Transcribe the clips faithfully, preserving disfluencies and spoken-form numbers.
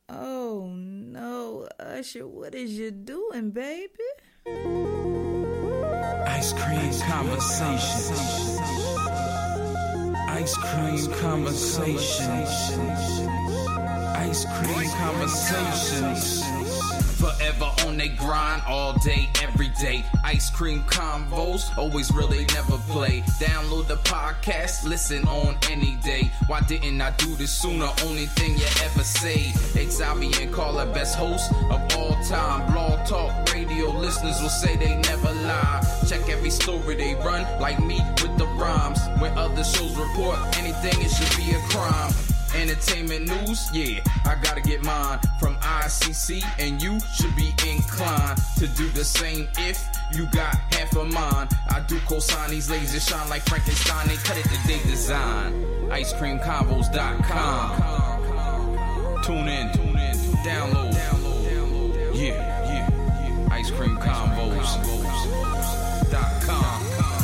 Oh no, Usher, what is you doing, baby? Ice cream conversations. Ice cream conversations. Ice cream conversations. Forever on they grind, all day, every day. Ice cream convos, always really never play. Download the podcast, listen on any day. Why didn't I do this sooner? Only thing you ever say. Xavier and Carla, best host of all time. Blog Talk Radio listeners will say they never lie. Check every story they run, like me with the rhymes. When other shows report anything, it should be a crime. Entertainment news, yeah, I gotta get mine from I C C, and you should be inclined to do the same if you got half of mine. I do co-sign these ladies that shine like Frankenstein, they cut it to their design. ice cream convos dot com. Tune in, tune in, download, yeah, yeah, ice cream convos dot com.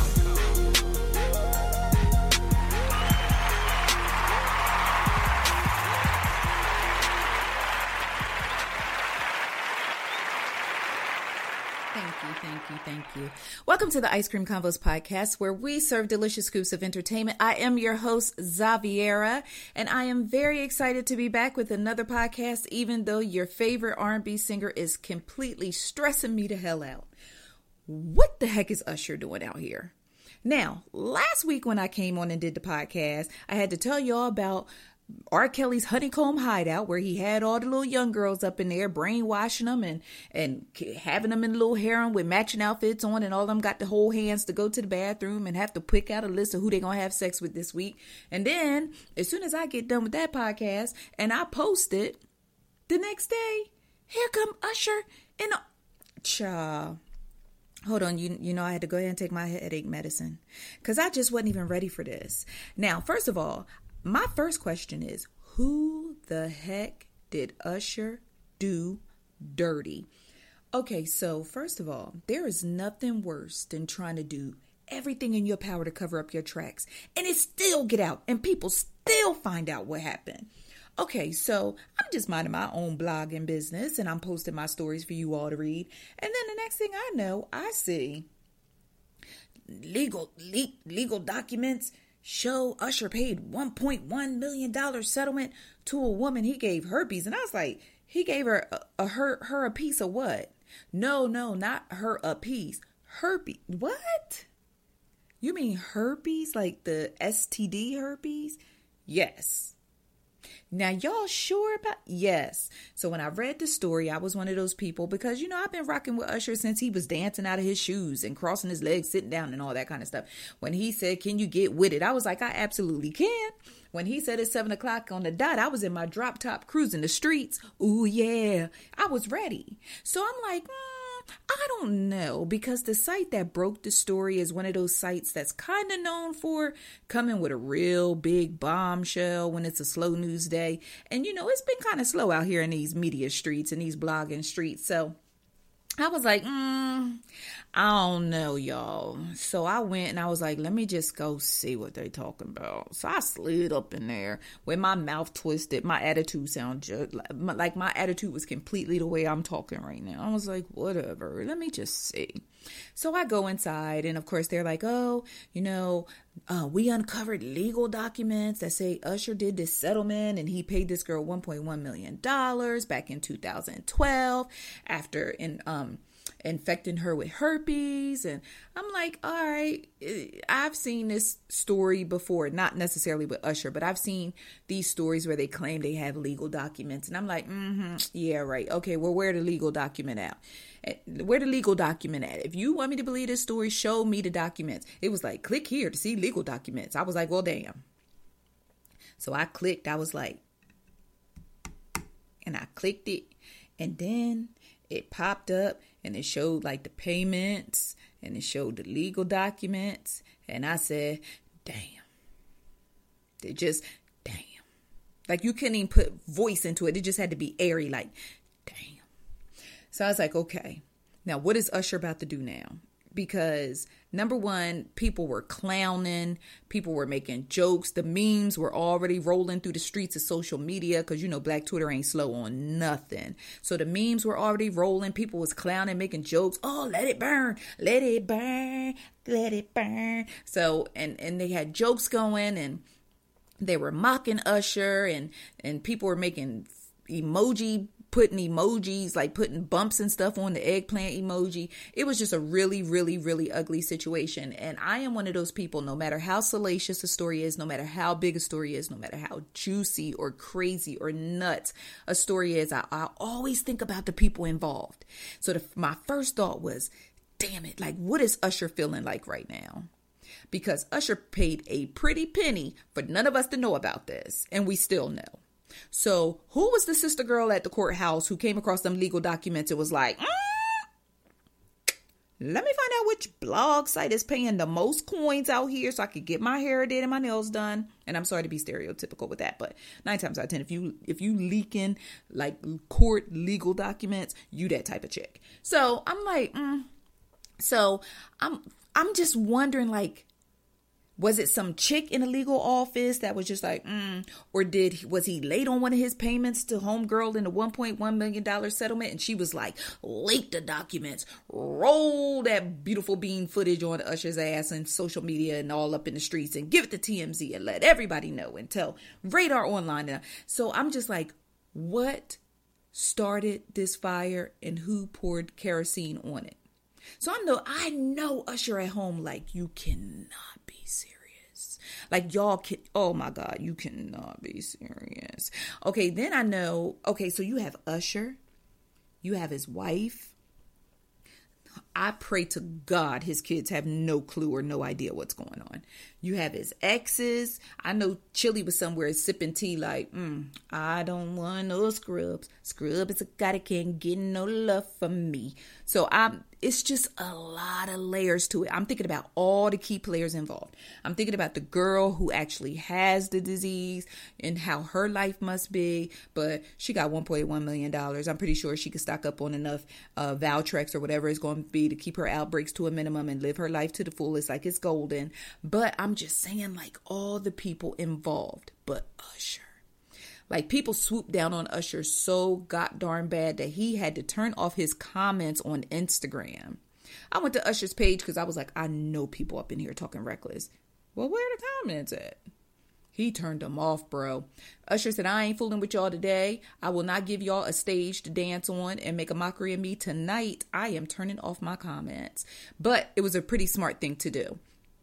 Thank you, thank you. Welcome to the Ice Cream Convos podcast, where we serve delicious scoops of entertainment. I am your host, Xaviera, and I am very excited to be back with another podcast, even though your favorite R and B singer is completely stressing me the hell out. What the heck is Usher doing out here? Now, last week when I came on and did the podcast, I had to tell y'all about R. Kelly's Honeycomb Hideout, where he had all the little young girls up in there, brainwashing them and, and having them in little harem with matching outfits on, and all of them got to hold hands to go to the bathroom and have to pick out a list of who they're going to have sex with this week. And then, as soon as I get done with that podcast and I post it, the next day, here come Usher and a... Child. Hold on, you you know I had to go ahead and take my headache medicine because I just wasn't even ready for this. Now, first of all, my first question is, who the heck did Usher do dirty? Okay, so first of all, there is nothing worse than trying to do everything in your power to cover up your tracks and it still get out and people still find out what happened. Okay, so I'm just minding my own blogging business and I'm posting my stories for you all to read. And then the next thing I know, I see legal, le- legal documents show Usher paid one point one million dollars settlement to a woman he gave herpes. And I was like, he gave her a, a her her a piece of what? No, no, not her a piece. Herpes. What? You mean herpes? Like the S T D herpes? Yes. Now, y'all sure about? Yes. So when I read the story, I was one of those people because, you know, I've been rocking with Usher since he was dancing out of his shoes and crossing his legs, sitting down and all that kind of stuff. When he said, can you get with it? I was like, I absolutely can. When he said it's seven o'clock on the dot, I was in my drop top cruising the streets. Ooh, yeah. I was ready. So I'm like, mm, I don't know, because the site that broke the story is one of those sites that's kind of known for coming with a real big bombshell when it's a slow news day. And, you know, it's been kind of slow out here in these media streets and these blogging streets. So I was like, mm, I don't know, y'all. So I went and I was like, let me just go see what they talking about. So I slid up in there with my mouth twisted. My attitude sound just like my attitude was completely the way I'm talking right now. I was like, whatever, let me just see. So I go inside and of course they're like, oh, you know, uh, we uncovered legal documents that say Usher did this settlement and he paid this girl one point one million dollars back in two thousand twelve after in, um, infecting her with herpes. And I'm like, all right, I've seen this story before, not necessarily with Usher, but I've seen these stories where they claim they have legal documents. And I'm like, mm-hmm, yeah, right. Okay, well, where the legal document at? Where the legal document at? If you want me to believe this story, show me the documents. It was like, click here to see legal documents. I was like, well, damn. So I clicked. I was like, and I clicked it. And then it popped up and it showed like the payments and it showed the legal documents. And I said, damn. They just, damn. Like you couldn't even put voice into it. It just had to be airy, like, damn. So I was like, okay, now what is Usher about to do now? because number one, people were clowning, people were making jokes, the memes were already rolling through the streets of social media, because you know Black Twitter ain't slow on nothing. So the memes were already rolling, people was clowning, making jokes. Oh, let it burn, let it burn, let it burn. So and and they had jokes going, and they were mocking Usher, and and people were making emoji putting emojis, like putting bumps and stuff on the eggplant emoji. It was just a really, really, really ugly situation. And I am one of those people, no matter how salacious a story is, no matter how big a story is, no matter how juicy or crazy or nuts a story is, I, I always think about the people involved. So the, my first thought was, damn it, like what is Usher feeling like right now? Because Usher paid a pretty penny for none of us to know about this. And we still know. So who was the sister girl at the courthouse who came across them legal documents and was like, mm, let me find out which blog site is paying the most coins out here so I could get my hair did and my nails done. And I'm sorry to be stereotypical with that, but nine times out of ten, if you if you leaking like court legal documents, you that type of chick. So I'm like, mm. so I'm I'm just wondering, like, was it some chick in a legal office that was just like, mm, or did was he late on one of his payments to homegirl in the one point one million dollars settlement? And she was like, late the documents, roll that beautiful bean footage on Usher's ass and social media and all up in the streets and give it to T M Z and let everybody know and tell Radar Online. So I'm just like, what started this fire and who poured kerosene on it? So I know, I know Usher at home, like, you cannot be serious. Like, y'all can, oh my God, you cannot be serious. Okay, then I know, okay, so you have Usher, you have his wife. I pray to God his kids have no clue or no idea what's going on. You have his exes. I know Chili was somewhere sipping tea like, mm, I don't want no scrubs. Scrub is a guy that can't get no love from me. So I'm, it's just a lot of layers to it. I'm thinking about all the key players involved. I'm thinking about the girl who actually has the disease and how her life must be. But she got one point one million dollars. I'm pretty sure she could stock up on enough uh, Valtrex or whatever it's going to be to keep her outbreaks to a minimum and live her life to the fullest like it's golden. But I'm just saying, like, all the people involved but Usher. Like, people swooped down on Usher so god darn bad that he had to turn off his comments on Instagram. I went to Usher's page because I was like, I know people up in here talking reckless. Well, where are the comments at? He turned them off, bro. Usher said, I ain't fooling with y'all today. I will not give y'all a stage to dance on and make a mockery of me tonight. I am turning off my comments. But it was a pretty smart thing to do.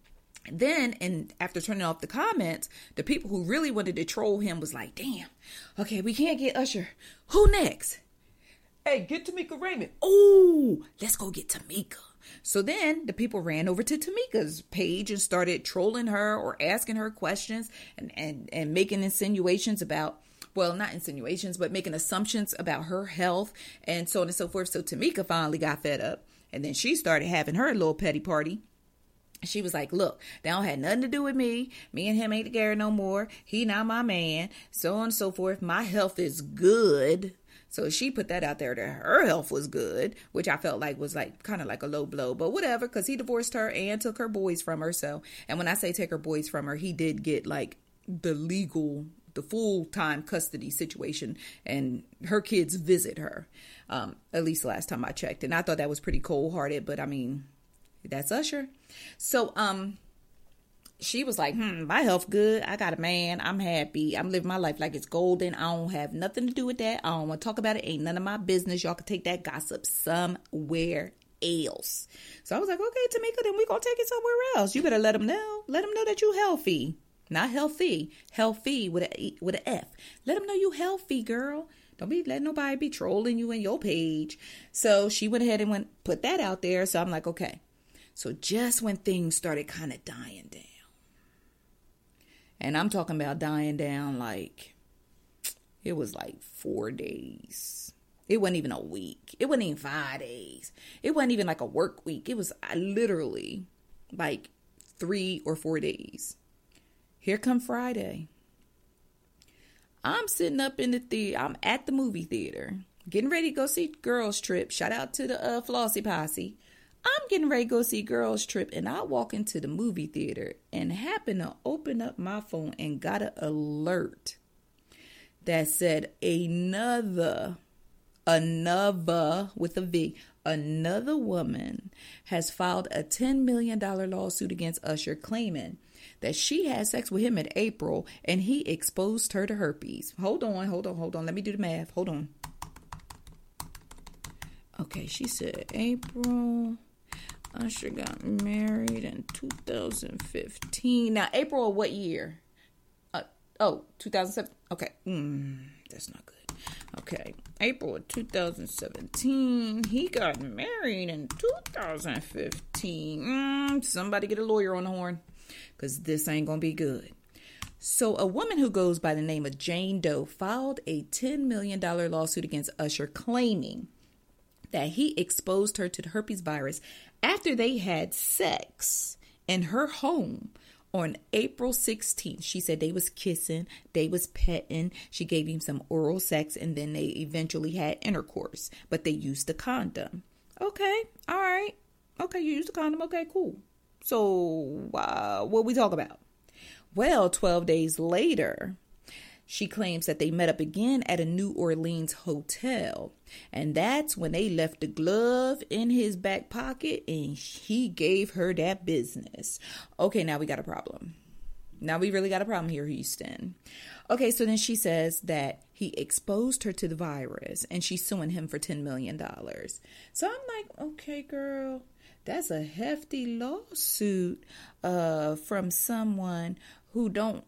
Then, and after turning off the comments, the people who really wanted to troll him was like, damn, okay, we can't get Usher. Who next? Hey, get Tamika Raymond. Oh, let's go get Tamika. So then the people ran over to Tamika's page and started trolling her or asking her questions and, and, and making insinuations about, well, not insinuations, but making assumptions about her health and so on and so forth. So Tamika finally got fed up, and then she started having her little petty party. She was like, look, that don't have nothing to do with me. Me and him ain't together no more. He not my man. So on and so forth. My health is good. So she put that out there that her health was good, which I felt like was like kind of like a low blow, but whatever, because he divorced her and took her boys from her. So, and when I say take her boys from her, he did get like the legal, the full-time custody situation, and her kids visit her, um, at least the last time I checked. And I thought that was pretty cold-hearted, but I mean, that's Usher. So, um, she was like, hmm, my health good. I got a man. I'm happy. I'm living my life like it's golden. I don't have nothing to do with that. I don't want to talk about it. Ain't none of my business. Y'all can take that gossip somewhere else. So I was like, okay, Tamika, then we gonna take it somewhere else. You better let them know. Let them know that you healthy. Not healthy. Healthy with a with an F. Let them know you healthy, girl. Don't be letting nobody be trolling you in your page. So she went ahead and went put that out there. So I'm like, okay. So just when things started kind of dying down, and I'm talking about dying down like it was like four days. It wasn't even a week. It wasn't even five days. It wasn't even like a work week. It was literally like three or four days. Here come Friday. I'm sitting up in the theater. I'm at the movie theater, getting ready to go see Girls Trip. Shout out to the uh, Flossie Posse. I'm getting ready to go see Girls Trip, and I walk into the movie theater and happen to open up my phone and got an alert that said another, another with a V, another woman has filed a ten million dollars lawsuit against Usher, claiming that she had sex with him in April and he exposed her to herpes. Hold on, hold on, hold on. Let me do the math. Hold on. Okay, she said April. Usher got married in two thousand fifteen. Now, April of what year? Uh, oh, two thousand seven. Okay. Mm, that's not good. Okay. April of two thousand seventeen. He got married in two thousand fifteen. Mm, somebody get a lawyer on the horn, because this ain't going to be good. So a woman who goes by the name of Jane Doe filed a ten million dollars lawsuit against Usher, claiming that he exposed her to the herpes virus after they had sex in her home on April sixteenth. She said they was kissing, they was petting, she gave him some oral sex, and then they eventually had intercourse, but they used the condom. Okay, all right. Okay, you used the condom. Okay, cool. So uh, what we talk about? Well, twelve days later, she claims that they met up again at a New Orleans hotel. And that's when they left the glove in his back pocket and he gave her that business. Okay, now we got a problem. Now we really got a problem here, Houston. Okay, so then she says that he exposed her to the virus and she's suing him for ten million dollars. So I'm like, okay, girl, that's a hefty lawsuit uh, from someone who don't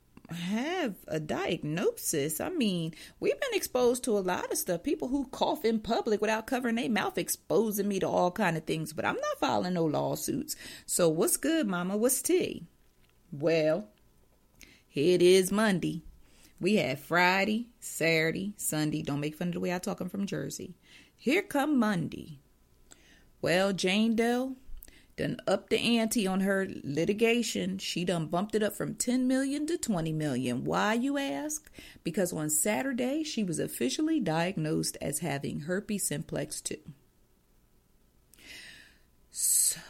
have a diagnosis. I mean, we've been exposed to a lot of stuff. People who cough in public without covering their mouth, exposing me to all kind of things, but I'm not filing no lawsuits. So what's good, mama? What's tea? Well, here it is Monday. We had Friday, Saturday, Sunday. Don't make fun of the way I talk. I'm from Jersey. Here come Monday. Well, Jane Doe done upped the ante on her litigation. She done bumped it up from ten million to twenty million. Why, you ask? Because on Saturday, she was officially diagnosed as having herpes simplex two. So,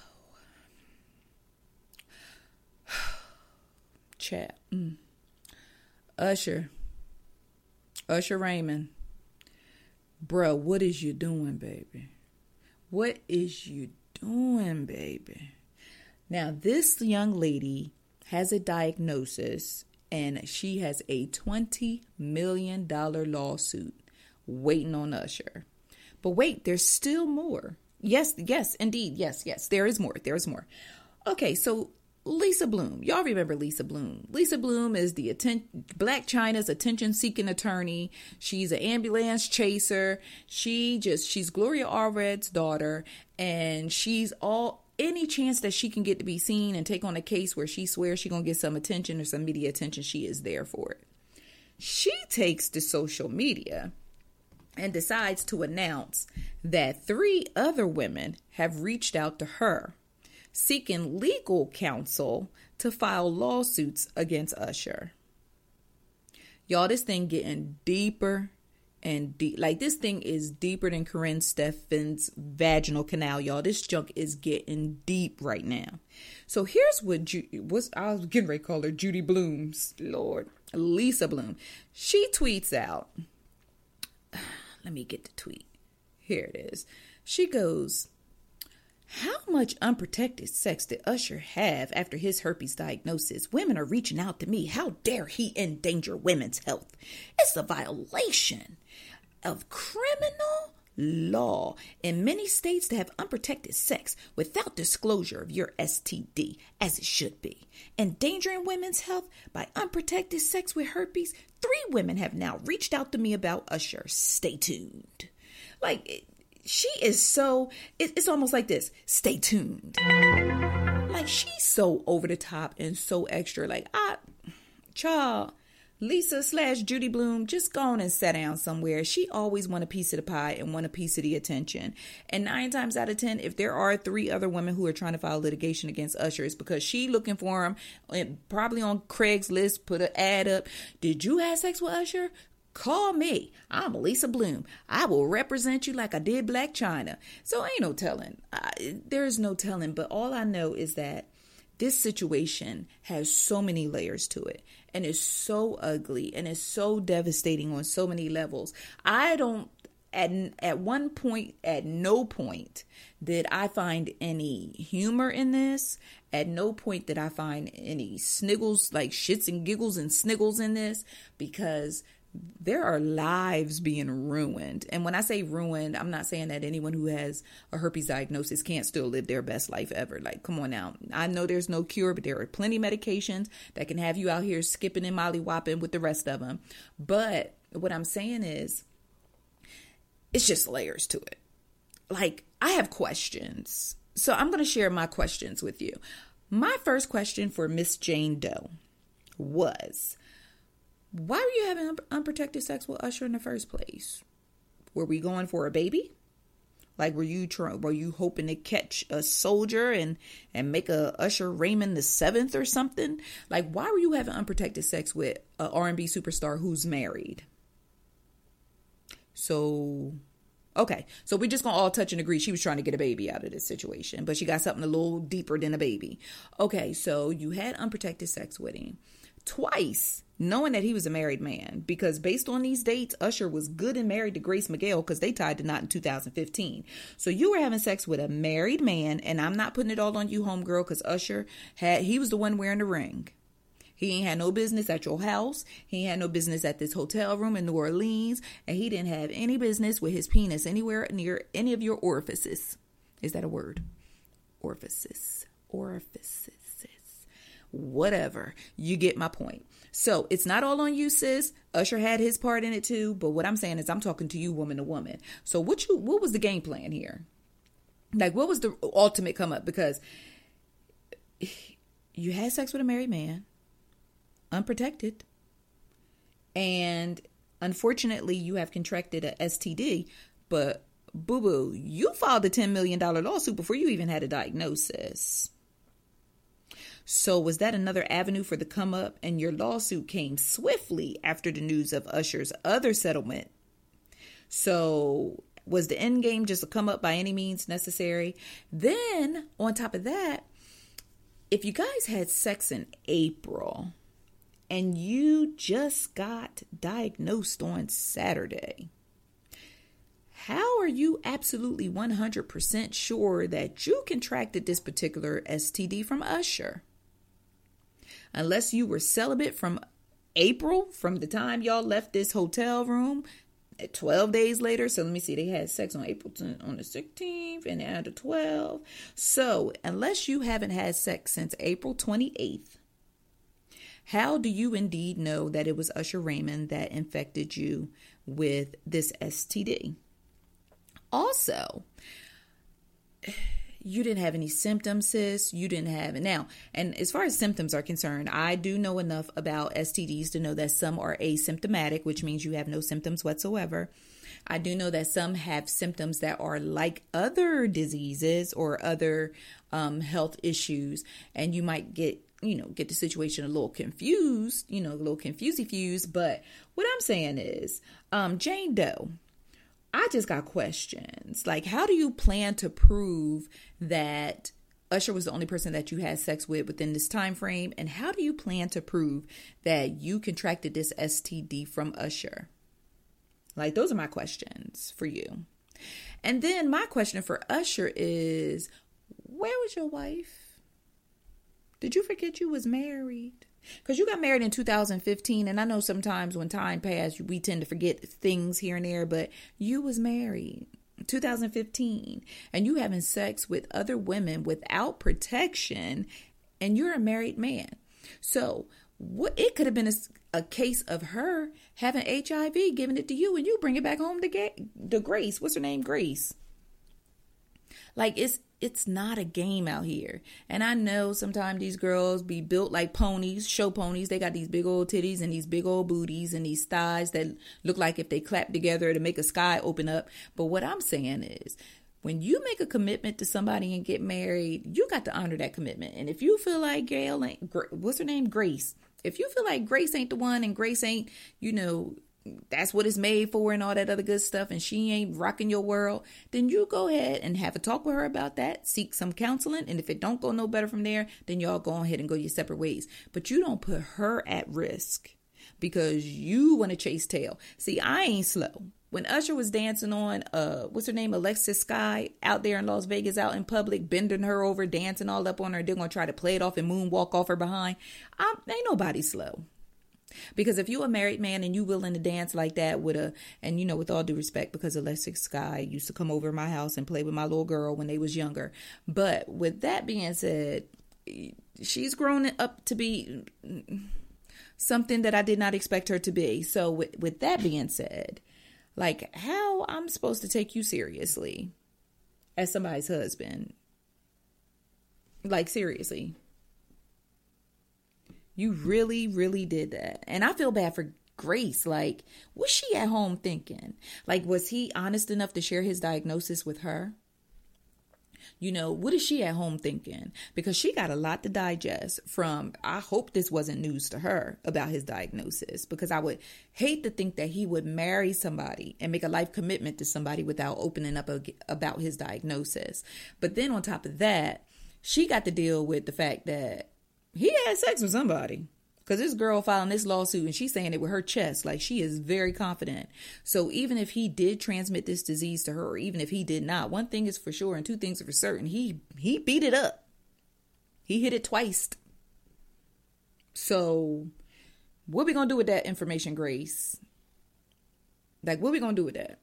chat. Mm. Usher. Usher Raymond. Bruh, what is you doing, baby? What is you doing, baby? Now, this young lady has a diagnosis and she has a twenty million dollars lawsuit waiting on Usher. But wait, there's still more. Yes, yes, indeed. Yes, yes, there is more. There is more. Okay, so Lisa Bloom. Y'all remember Lisa Bloom. Lisa Bloom is the atten- Blac Chyna's attention-seeking attorney. She's an ambulance chaser. She just, she's Gloria Allred's daughter, and she's all, any chance that she can get to be seen and take on a case where she swears she's going to get some attention or some media attention, she is there for it. She takes to social media and decides to announce that three other women have reached out to her seeking legal counsel to file lawsuits against Usher. Y'all, this thing getting deeper and deep. Like, this thing is deeper than Corinne Steffen's vaginal canal, y'all. This junk is getting deep right now. So here's what Ju- what's I was getting ready to call her Judy Bloom's Lord Lisa Bloom. She tweets out. Let me get the tweet. Here it is. She goes, "How much unprotected sex did Usher have after his herpes diagnosis? Women are reaching out to me. How dare he endanger women's health? It's a violation of criminal law in many states to have unprotected sex without disclosure of your S T D, as it should be. Endangering women's health by unprotected sex with herpes? Three women have now reached out to me about Usher. Stay tuned." Like, it, she is so, it, it's almost like this. Stay tuned. Like, she's so over the top and so extra. Like, I, child, Lisa slash Judy Bloom, just go on and sit down somewhere. She always want a piece of the pie and want a piece of the attention. And nine times out of ten, if there are three other women who are trying to file litigation against Usher, it's because she looking for him, and probably on Craigslist, put an ad up. Did you have sex with Usher? Call me. I'm Lisa Bloom. I will represent you like I did Black China. So ain't no telling. I, there's no telling. But all I know is that this situation has so many layers to it, and it's so ugly, and it's so devastating on so many levels. I don't, at, at one point, at no point did I find any humor in this. At no point did I find any sniggles, like shits and giggles and sniggles in this, because there are lives being ruined. And when I say ruined, I'm not saying that anyone who has a herpes diagnosis can't still live their best life ever. Like, come on now. I know there's no cure, but there are plenty of medications that can have you out here skipping and molly-whopping with the rest of them. But what I'm saying is, it's just layers to it. Like, I have questions. So I'm going to share my questions with you. My first question for Miss Jane Doe was, why were you having un- unprotected sex with Usher in the first place? Were we going for a baby? Like, were you try- were you hoping to catch a soldier and, and make a Usher Raymond the seventh or something? Like, why were you having unprotected sex with an R and B superstar who's married? So, okay. So we're just going to all touch and agree she was trying to get a baby out of this situation, but she got something a little deeper than a baby. Okay, so you had unprotected sex with him twice, knowing that he was a married man, because based on these dates, Usher was good and married to Grace Miguel, because they tied the knot in two thousand fifteen. So you were having sex with a married man, and I'm not putting it all on you, homegirl, because Usher had, he was the one wearing the ring. He ain't had no business at your house. He ain't had no business at this hotel room in New Orleans, and he didn't have any business with his penis anywhere near any of your orifices. Is that a word? Orifices. Orifices. Whatever. You get my point. So it's not all on you, sis. Usher had his part in it too. But what I'm saying is, I'm talking to you, woman to woman. So what you what was the game plan here? Like, what was the ultimate come up? Because you had sex with a married man, unprotected, and unfortunately you have contracted a S T D. But boo boo, you filed a ten million dollars lawsuit before you even had a diagnosis. So was that another avenue for the come up? And your lawsuit came swiftly after the news of Usher's other settlement. So was the end game just a come up by any means necessary? Then on top of that, if you guys had sex in April and you just got diagnosed on Saturday, how are you absolutely one hundred percent sure that you contracted this particular S T D from Usher? Unless you were celibate from April, from the time y'all left this hotel room, twelve days later. So let me see, they had sex on April tenth, on the sixteenth, and then the twelfth. So unless you haven't had sex since April twenty-eighth, how do you indeed know that it was Usher Raymond that infected you with this S T D? Also, you didn't have any symptoms, sis. You didn't have it. Now, and as far as symptoms are concerned, I do know enough about S T Ds to know that some are asymptomatic, which means you have no symptoms whatsoever. I do know that some have symptoms that are like other diseases or other um, health issues, and you might get, you know, get the situation a little confused, you know, a little confusey-fused. But what I'm saying is, um, Jane Doe, I just got questions. Like, how do you plan to prove that Usher was the only person that you had sex with within this time frame? And how do you plan to prove that you contracted this S T D from Usher? Like, those are my questions for you. And then my question for Usher is, where was your wife? Did you forget you was married? Because you got married in two thousand fifteen, and I know sometimes when time passes, we tend to forget things here and there, but you was married in two thousand fifteen, and you having sex with other women without protection, and you're a married man. So what it could have been a, a case of her having H I V, giving it to you, and you bring it back home to, get, to Grace. What's her name? Grace. Like, it's It's not a game out here. And I know sometimes these girls be built like ponies, show ponies. They got these big old titties and these big old booties and these thighs that look like if they clap together to make a sky open up. But what I'm saying is, when you make a commitment to somebody and get married, you got to honor that commitment. And if you feel like Gail ain't, what's her name? Grace. If you feel like Grace ain't the one and Grace ain't, you know, that's what it's made for and all that other good stuff, and she ain't rocking your world, then you go ahead and have a talk with her about that, seek some counseling, and if it don't go no better from there, then y'all go ahead and go your separate ways. But you don't put her at risk because you want to chase tail. See, I ain't slow. When Usher was dancing on, uh, what's her name, Alexis Sky, out there in Las Vegas, out in public, bending her over, dancing all up on her, they're going to try to play it off and moonwalk off her behind. I, ain't nobody slow. Because if you a married man and you willing to dance like that with a, and you know, with all due respect, because Alexis Sky used to come over to my house and play with my little girl when they was younger. But with that being said, she's grown up to be something that I did not expect her to be. So with, with that being said, like, how I'm supposed to take you seriously as somebody's husband? Like, seriously. You really, really did that. And I feel bad for Grace. Like, was she at home thinking? Like, was he honest enough to share his diagnosis with her? You know, what is she at home thinking? Because she got a lot to digest from, I hope this wasn't news to her about his diagnosis, because I would hate to think that he would marry somebody and make a life commitment to somebody without opening up a, about his diagnosis. But then on top of that, she got to deal with the fact that he had sex with somebody. Because this girl filing this lawsuit and she's saying it with her chest, like she is very confident. So even if he did transmit this disease to her, or even if he did not, one thing is for sure and two things are for certain. He he beat it up. He hit it twice. So what we going to do with that information, Grace? Like, what we going to do with that?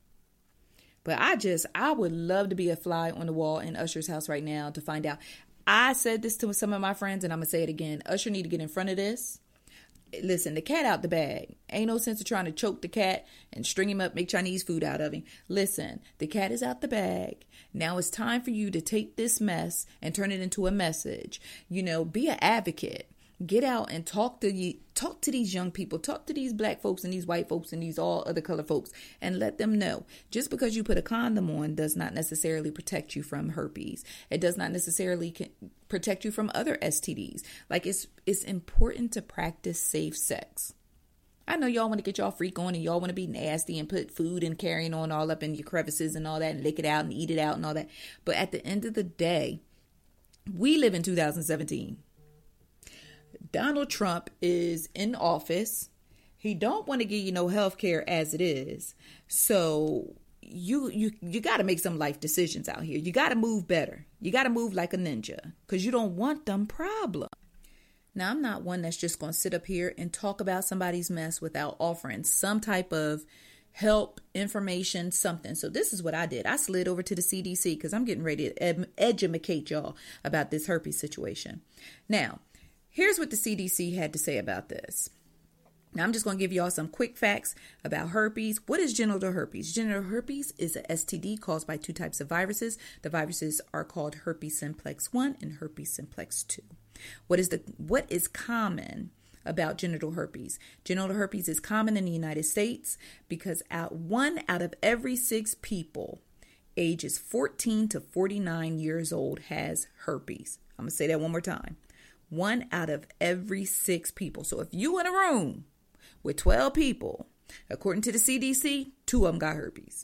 But I just, I would love to be a fly on the wall in Usher's house right now to find out. I said this to some of my friends and I'm going to say it again. Usher need to get in front of this. Listen, the cat out the bag. Ain't no sense of trying to choke the cat and string him up, make Chinese food out of him. Listen, the cat is out the bag. Now it's time for you to take this mess and turn it into a message. You know, be an advocate. Get out and talk to you, talk to these young people, talk to these black folks and these white folks and these all other color folks, and let them know just because you put a condom on does not necessarily protect you from herpes. It does not necessarily protect you from other S T Ds. Like, it's it's important to practice safe sex. I know y'all want to get y'all freak on and y'all want to be nasty and put food and carrying on all up in your crevices and all that and lick it out and eat it out and all that. But at the end of the day, we live in two thousand seventeen. Donald Trump is in office. He don't want to give you no health care as it is. So you you you got to make some life decisions out here. You got to move better. You got to move like a ninja because you don't want them problems. Now, I'm not one that's just going to sit up here and talk about somebody's mess without offering some type of help, information, something. So this is what I did. I slid over to the C D C because I'm getting ready to ed- educate y'all about this herpes situation. Now, here's what the C D C had to say about this. Now, I'm just going to give y'all some quick facts about herpes. What is genital herpes? Genital herpes is a S T D caused by two types of viruses. The viruses are called herpes simplex one and herpes simplex two. What is the what is common about genital herpes? Genital herpes is common in the United States because out one out of every six people ages fourteen to forty-nine years old has herpes. I'm going to say that one more time. One out of every six people. So if you in a room with twelve people, according to the C D C, two of them got herpes.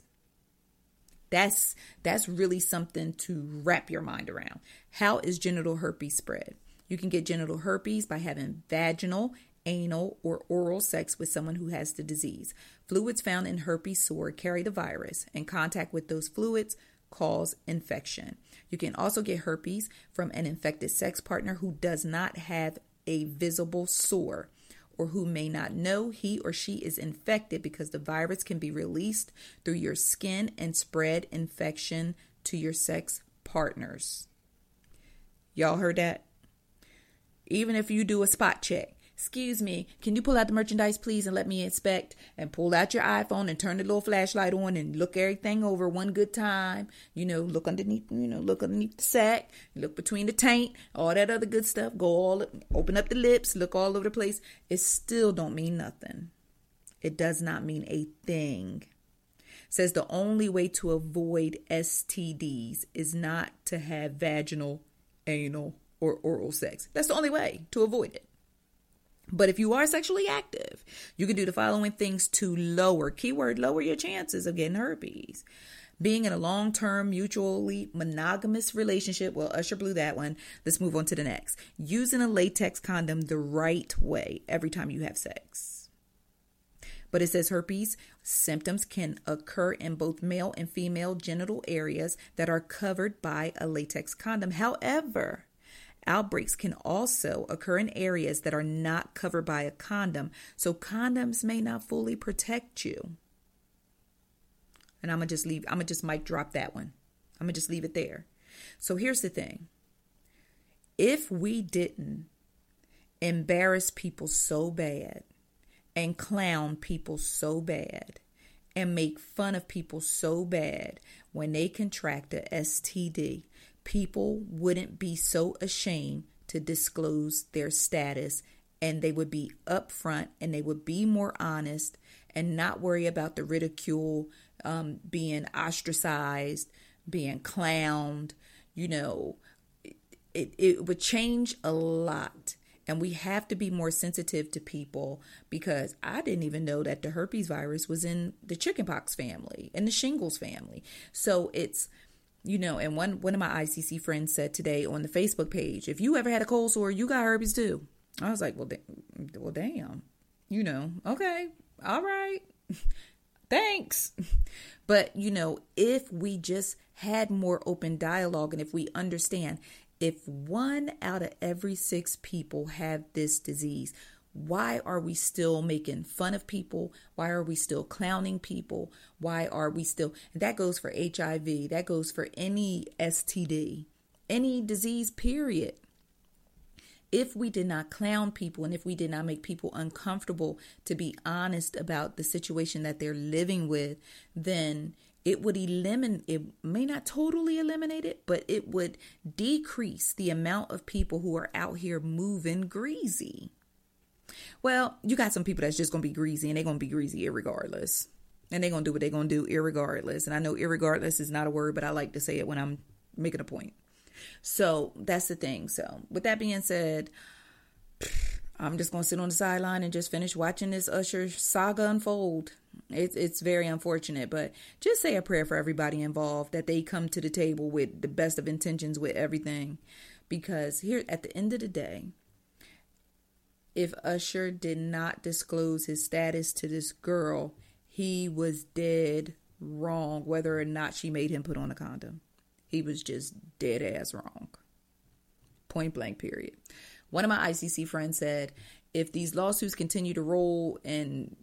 That's that's really something to wrap your mind around. How is genital herpes spread? You can get genital herpes by having vaginal, anal, or oral sex with someone who has the disease. Fluids found in herpes sore carry the virus, and contact with those fluids cause infection. You can also get herpes from an infected sex partner who does not have a visible sore or who may not know he or she is infected because the virus can be released through your skin and spread infection to your sex partners. Y'all heard that? Even if you do a spot check. Excuse me, can you pull out the merchandise, please, and let me inspect? And pull out your iPhone and turn the little flashlight on and look everything over one good time. You know, look underneath, you know, look underneath the sack, look between the taint, all that other good stuff. Go all, open up the lips, look all over the place. It still don't mean nothing. It does not mean a thing. It says the only way to avoid S T Ds is not to have vaginal, anal, or oral sex. That's the only way to avoid it. But if you are sexually active, you can do the following things to lower, keyword, lower your chances of getting herpes. Being in a long-term, mutually monogamous relationship. Well, Usher blew that one. Let's move on to the next. Using a latex condom the right way every time you have sex. But it says herpes symptoms can occur in both male and female genital areas that are covered by a latex condom. However, outbreaks can also occur in areas that are not covered by a condom, so condoms may not fully protect you. And I'm going to just leave, I'm going to just mic drop that one. I'm going to just leave it there. So here's the thing. If we didn't embarrass people so bad and clown people so bad and make fun of people so bad when they contract a S T D, people wouldn't be so ashamed to disclose their status, and they would be upfront and they would be more honest and not worry about the ridicule, um, being ostracized, being clowned. You know, it, it would change a lot. And we have to be more sensitive to people, because I didn't even know that the herpes virus was in the chickenpox family and the shingles family. So it's, you know, and one, one of my I C C friends said today on the Facebook page, if you ever had a cold sore, you got herpes too. I was like, well, da- well, damn, you know, okay, all right, thanks. But, you know, if we just had more open dialogue, and if we understand, if one out of every six people have this disease, why are we still making fun of people? Why are we still clowning people? Why are we still, and that goes for H I V, that goes for any S T D, any disease, period. If we did not clown people, and if we did not make people uncomfortable to be honest about the situation that they're living with, then it would eliminate, it may not totally eliminate it, but it would decrease the amount of people who are out here moving greasy. Well, you got some people that's just going to be greasy, and they're going to be greasy irregardless. And they're going to do what they're going to do irregardless. And I know irregardless is not a word, but I like to say it when I'm making a point. So that's the thing. So with that being said, I'm just going to sit on the sideline and just finish watching this Usher saga unfold. It's it's very unfortunate, but just say a prayer for everybody involved, that they come to the table with the best of intentions with everything. Because here at the end of the day, if Usher did not disclose his status to this girl, he was dead wrong, whether or not she made him put on a condom. He was just dead ass wrong. Point blank, period. One of my I C C friends said, if these lawsuits continue to roll, and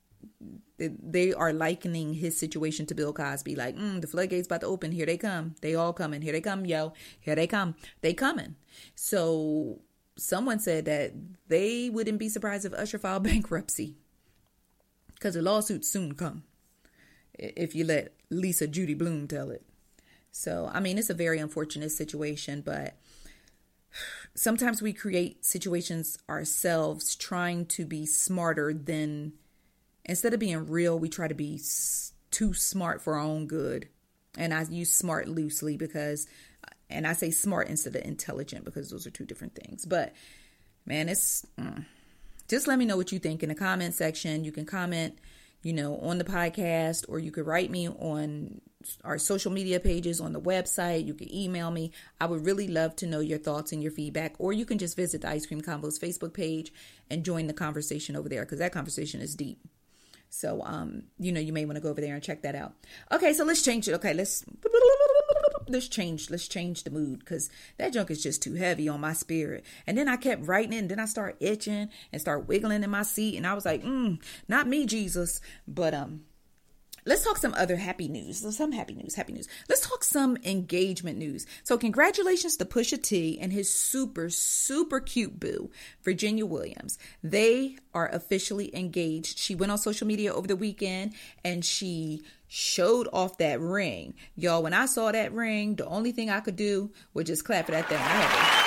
they are likening his situation to Bill Cosby, like, mm, the floodgates about to open. Here they come. They all coming. Here they come, yo. Here they come. They coming. So someone said that they wouldn't be surprised if Usher filed bankruptcy, because the lawsuits soon come, if you let Lisa Judy Bloom tell it. So, I mean, it's a very unfortunate situation, but sometimes we create situations ourselves trying to be smarter than, instead of being real, we try to be too smart for our own good. And I use smart loosely because, and I say smart instead of intelligent, because those are two different things. But man, it's, mm, just let me know what you think in the comment section. You can comment, you know, on the podcast, or you could write me on our social media pages, on the website. You can email me. I would really love to know your thoughts and your feedback, or you can just visit the Ice Cream Convos Facebook page and join the conversation over there, because that conversation is deep. So, um, you know, you may want to go over there and check that out. Okay, so let's change it. Okay, let's let's change. Let's change the mood, because that junk is just too heavy on my spirit. And then I kept writing it, and then I started itching and start wiggling in my seat, and I was like, mm, not me, Jesus. But um, let's talk some other happy news. Some happy news, happy news. Let's talk some engagement news. So congratulations to Pusha T and his super, super cute boo, Virginia Williams. They are officially engaged. She went on social media over the weekend and she showed off that ring. Y'all, when I saw that ring, the only thing I could do was just clap for that thing. I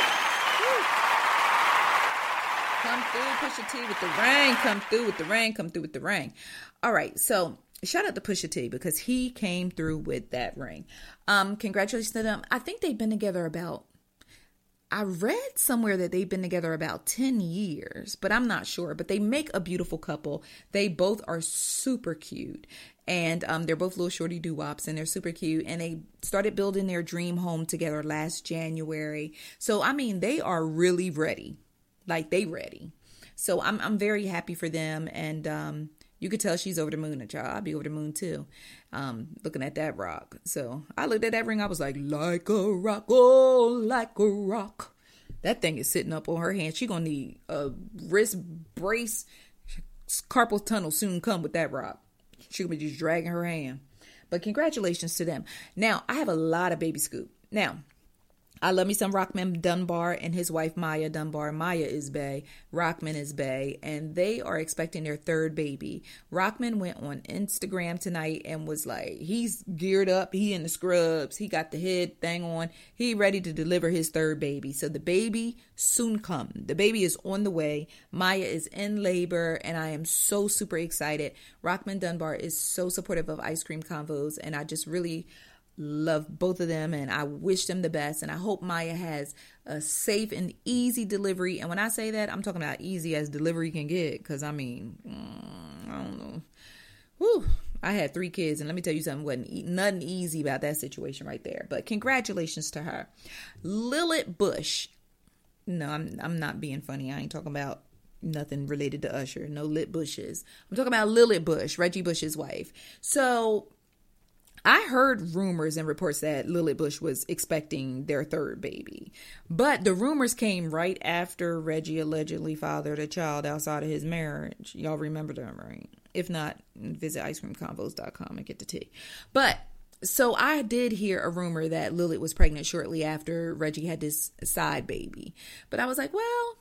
had to, come through, Pusha T, with the ring. Come through with the ring. Come through with the ring. All right, so shout out to Pusha T, because he came through with that ring. Um, congratulations to them. I think they've been together about I read somewhere that they've been together about ten years, but I'm not sure. But they make a beautiful couple. They both are super cute. And um, they're both little shorty doo-wops, and they're super cute. And they started building their dream home together last January. So, I mean, they are really ready. Like, they ready. So, I'm I'm very happy for them. And um, you could tell she's over the moon. Child, I'll be over the moon, too, um, looking at that rock. So, I looked at that ring. I was like, like a rock, oh, like a rock. That thing is sitting up on her hand. She going to need a wrist brace. Carpal tunnel soon come with that rock. She'll be just dragging her hand. But congratulations to them. Now, I have a lot of baby scoop. Now, I love me some Rockman Dunbar and his wife Maya Dunbar. Maya is bae. Rockman is bae. And they are expecting their third baby. Rockman went on Instagram tonight and was like, he's geared up. He in the scrubs. He got the head thing on. He ready to deliver his third baby. So the baby soon come. The baby is on the way. Maya is in labor. And I am so super excited. Rockman Dunbar is so supportive of Ice Cream Convos. And I just really love both of them, and I wish them the best, and I hope Maya has a safe and easy delivery. And when I say that, I'm talking about easy as delivery can get, because I mean, I don't know. Whew. I had three kids, and let me tell you something, wasn't nothing easy about that situation right there. But congratulations to her. Lilith Bush. No, I'm I'm not being funny. I ain't talking about nothing related to Usher. No lit bushes. I'm talking about Lilith Bush, Reggie Bush's wife. So I heard rumors and reports that Lilith Bush was expecting their third baby. But the rumors came right after Reggie allegedly fathered a child outside of his marriage. Y'all remember them, right? If not, visit ice cream convos dot com and get the tea. But so I did hear a rumor that Lilith was pregnant shortly after Reggie had this side baby. But I was like, well,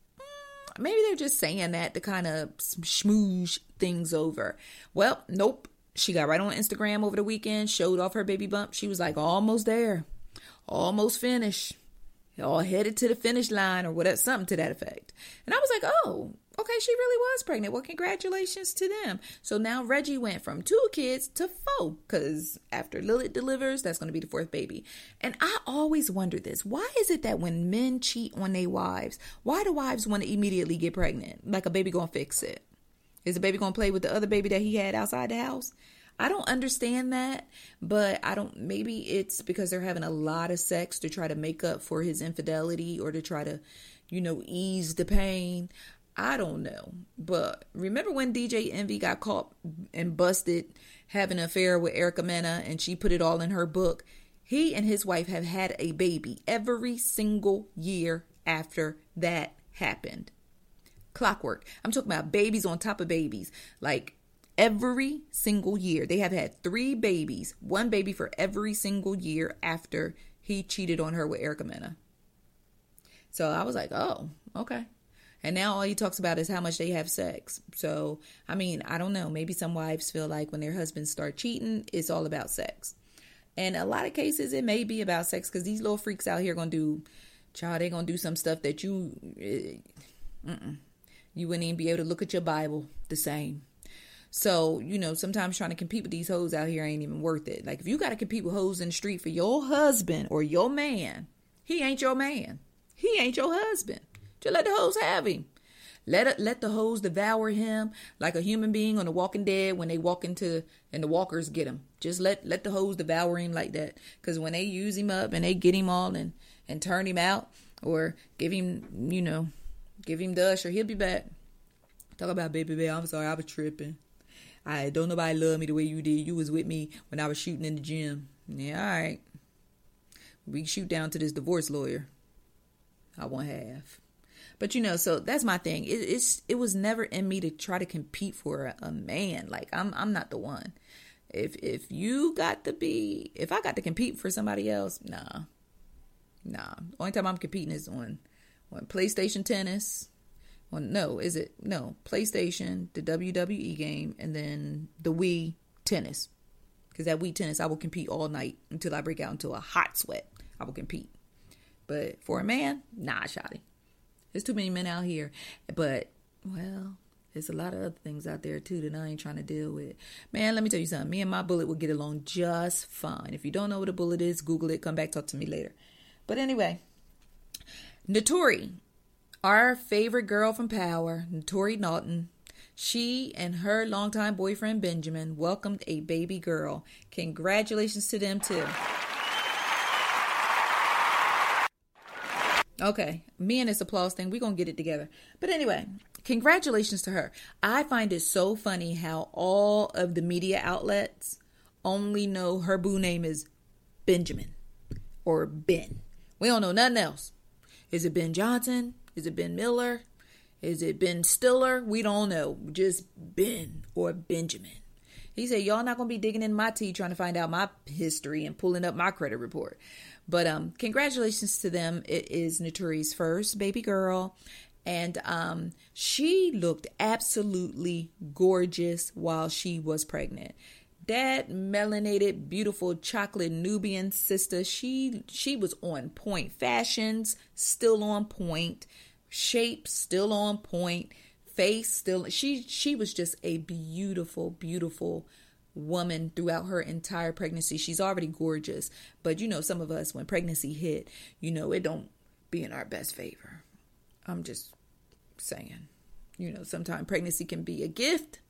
maybe they're just saying that to kind of schmooze things over. Well, nope. She got right on Instagram over the weekend, showed off her baby bump. She was like, almost there, almost finished, all headed to the finish line or whatever, something to that effect. And I was like, oh, okay, she really was pregnant. Well, congratulations to them. So now Reggie went from two kids to four, because after Lilith delivers, that's going to be the fourth baby. And I always wonder this. Why is it that when men cheat on their wives, why do wives want to immediately get pregnant? Like a baby going to fix it. Is the baby going to play with the other baby that he had outside the house? I don't understand that, but I don't, maybe it's because they're having a lot of sex to try to make up for his infidelity or to try to, you know, ease the pain. I don't know. But remember when D J Envy got caught and busted having an affair with Erica Mena and she put it all in her book? He and his wife have had a baby every single year after that happened. Clockwork. I'm talking about babies on top of babies. Like every single year. They have had three babies. One baby for every single year after he cheated on her with Erica Mena. So I was like, oh, okay. And now all he talks about is how much they have sex. So, I mean, I don't know. Maybe some wives feel like when their husbands start cheating, it's all about sex. And a lot of cases, it may be about sex because these little freaks out here going to do, child, they're going to do some stuff that you... Uh, You wouldn't even be able to look at your Bible the same. So, you know, sometimes trying to compete with these hoes out here ain't even worth it. Like, if you got to compete with hoes in the street for your husband or your man, he ain't your man. He ain't your husband. Just let the hoes have him. Let it, let the hoes devour him like a human being on The Walking Dead when they walk into, and the walkers get him. Just let, let the hoes devour him like that. Because when they use him up and they get him all and, and turn him out or give him, you know, give him the Usher, he'll be back. Talk about baby, baby, I'm sorry, I was tripping. I don't nobody love me the way you did. You was with me when I was shooting in the gym. Yeah, all right. We shoot down to this divorce lawyer. I want half. But, you know, so that's my thing. It, it's it was never in me to try to compete for a, a man. Like, I'm I'm not the one. If if you got to be, if I got to compete for somebody else, nah. Nah. Only time I'm competing is on, on PlayStation Tennis. Well, no, is it? No, PlayStation, the W W E game, and then the Wii Tennis. Because that Wii Tennis, I will compete all night until I break out into a hot sweat. I will compete. But for a man, nah, shawty. There's too many men out here. But, well, there's a lot of other things out there, too, that I ain't trying to deal with. Man, let me tell you something. Me and my bullet will get along just fine. If you don't know what a bullet is, Google it. Come back, talk to me later. But anyway, Naturi, our favorite girl from Power, Naturi Naughton, she and her longtime boyfriend Benjamin welcomed a baby girl. Congratulations to them too. Okay, me and this applause thing, we're going to get it together. But anyway, congratulations to her. I find it so funny how all of the media outlets only know her boo name is Benjamin or Ben. We don't know nothing else. Is it Ben Johnson? Is it Ben Miller? Is it Ben Stiller? We don't know. Just Ben or Benjamin. He said, y'all not going to be digging in my tea trying to find out my history and pulling up my credit report. But um, congratulations to them. It is Naturi's first baby girl. And um, she looked absolutely gorgeous while she was pregnant. That melanated, beautiful chocolate Nubian sister, she she was on point. Fashions still on point. Shape still on point. Face still. She she was just a beautiful, beautiful woman throughout her entire pregnancy. She's already gorgeous, but you know, some of us, when pregnancy hit, you know, it don't be in our best favor. I'm just saying, you know, sometimes pregnancy can be a gift,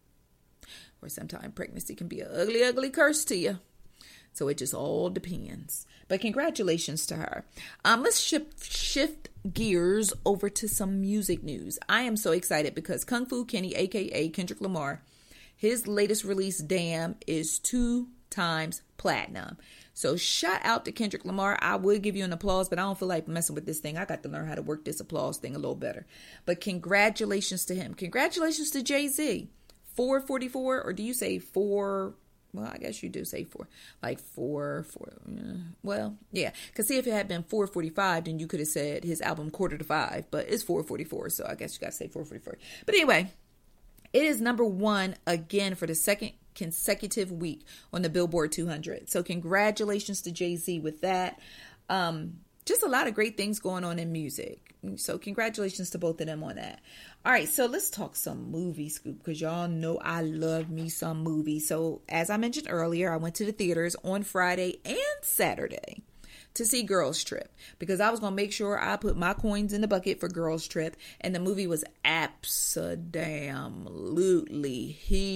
or sometimes pregnancy can be an ugly, ugly curse to you. So it just all depends. But congratulations to her. Um, let's shift, shift gears over to some music news. I am so excited because Kung Fu Kenny, a k a. Kendrick Lamar, his latest release, Damn, is two times platinum. So shout out to Kendrick Lamar. I would give you an applause, but I don't feel like messing with this thing. I got to learn how to work this applause thing a little better. But congratulations to him. Congratulations to Jay-Z. four forty-four, or do you say four? Well, I guess you do say four. Like four, four. Uh, well, yeah. Because see, if it had been four forty-five, then you could have said his album quarter to five. But it's four forty-four, so I guess you got to say four forty-four. But anyway, it is number one again for the second consecutive week on the Billboard two hundred. So congratulations to Jay-Z with that. Um, just a lot of great things going on in music. So congratulations to both of them on that. All right, so let's talk some movie scoop, because y'all know I love me some movies. So as I mentioned earlier, I went to the theaters on Friday and Saturday to see Girls Trip, because I was going to make sure I put my coins in the bucket for Girls Trip. And the movie was abso-damn-lutely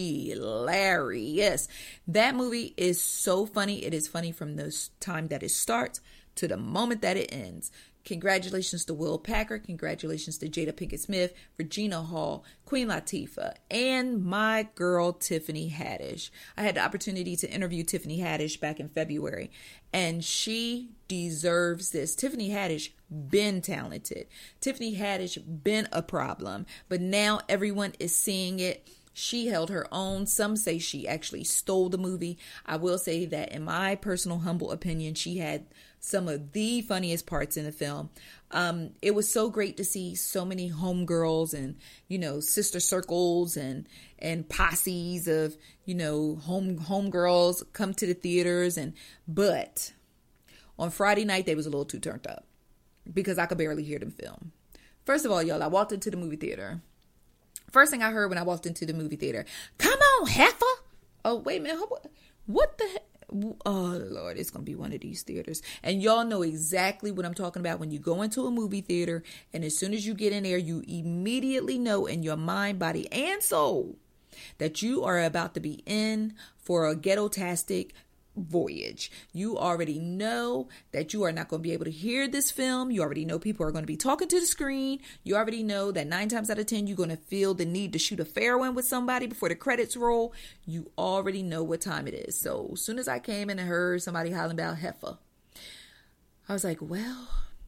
hilarious. That movie is so funny. It is funny from the time that it starts to the moment that it ends. Congratulations to Will Packer. Congratulations to Jada Pinkett Smith, Regina Hall, Queen Latifah, and my girl Tiffany Haddish. I had the opportunity to interview Tiffany Haddish back in February, and she deserves this. Tiffany Haddish been talented. Tiffany Haddish been a problem, but now everyone is seeing it. She held her own. Some say she actually stole the movie. I will say that in my personal humble opinion, she had some of the funniest parts in the film. Um, it was so great to see so many homegirls and, you know, sister circles and and posses of, you know, home homegirls come to the theaters. And but on Friday night, they was a little too turned up because I could barely hear them film. First of all, y'all, I walked into the movie theater. First thing I heard when I walked into the movie theater, "Come on, heifer!" Oh, wait a minute. What, what the heck? Oh, Lord, it's going to be one of these theaters. And y'all know exactly what I'm talking about when you go into a movie theater, and as soon as you get in there, you immediately know in your mind, body, and soul that you are about to be in for a ghetto-tastic voyage. You already know that you are not going to be able to hear this film. You already know people are going to be talking to the screen. You already know that nine times out of ten, you're going to feel the need to shoot a fair one with somebody before the credits roll. You already know what time it is. So as soon as I came in and heard somebody hollering about heifer, I was like, well,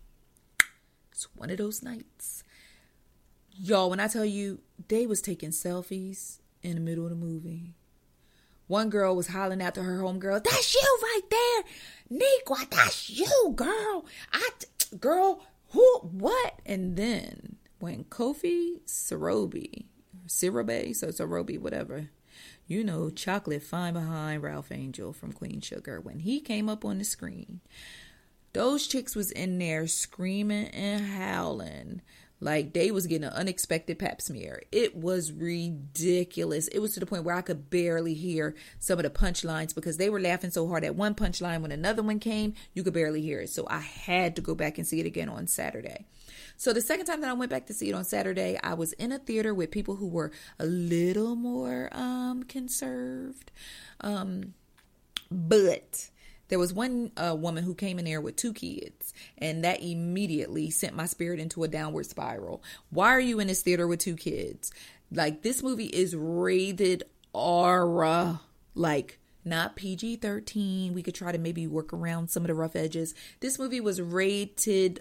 it's one of those nights. Y'all, when I tell you, they was taking selfies in the middle of the movie. One girl was hollering out to her homegirl, "That's you right there, Nequa, that's you, girl. I, girl, who, what?" And then when Kofi Siriboe, Siriboe, so Siriboe, whatever, you know, chocolate fine behind Ralph Angel from Queen Sugar, when he came up on the screen, those chicks was in there screaming and howling Like, they was getting an unexpected pap smear. It was ridiculous. It was to the point where I could barely hear some of the punchlines because they were laughing so hard at one punchline. When another one came, you could barely hear it. So I had to go back and see it again on Saturday. So the second time that I went back to see it on Saturday, I was in a theater with people who were a little more um, conserved. Um, but there was one uh, woman who came in there with two kids, and that immediately sent my spirit into a downward spiral. Why are you in this theater with two kids? Like, this movie is rated R, like, not P G thirteen. We could try to maybe work around some of the rough edges. This movie was rated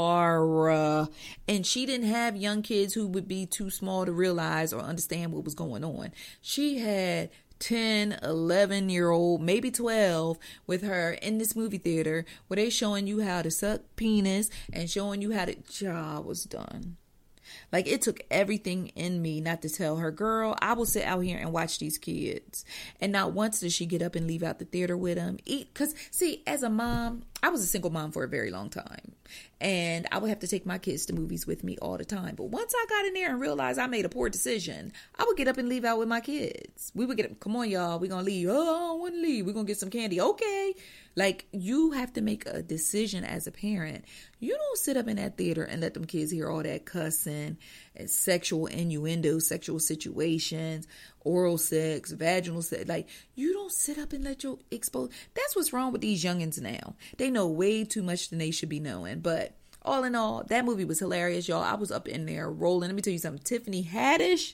R, and she didn't have young kids who would be too small to realize or understand what was going on. She had ten, eleven year old, maybe twelve with her in this movie theater where they showing you how to suck penis and showing you how the job was done. Like, it took everything in me not to tell her, girl, I will sit out here and watch these kids. And not once did she get up and leave out the theater with them. Eat, because, see, as a mom, I was a single mom for a very long time. And I would have to take my kids to movies with me all the time. But once I got in there and realized I made a poor decision, I would get up and leave out with my kids. We would get up, come on, y'all, we're going to leave. Oh, I don't want to leave. We're going to get some candy. Okay. Like, you have to make a decision as a parent. You don't sit up in that theater and let them kids hear all that cussing and sexual innuendo, sexual situations, oral sex, vaginal sex. Like, you don't sit up and let your expose. That's what's wrong with these youngins now. They know way too much than they should be knowing. But all in all, that movie was hilarious, y'all. I was up in there rolling. Let me tell you something. Tiffany Haddish,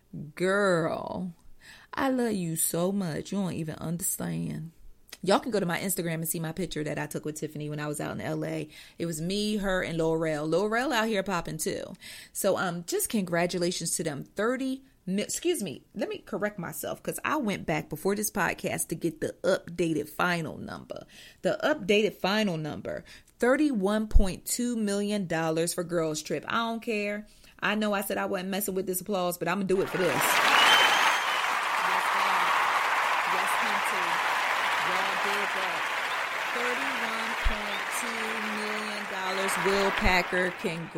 girl, I love you so much. You don't even understand. Y'all can go to my Instagram and see my picture that I took with Tiffany when I was out in L A. It was me, her, and Laurel. Laurel out here popping too. So um, just congratulations to them. thirty, excuse me, let me correct myself because I went back before this podcast to get the updated final number. The updated final number, thirty-one point two million dollars for Girls Trip. I don't care. I know I said I wasn't messing with this applause, but I'm going to do it for this. Will Packer,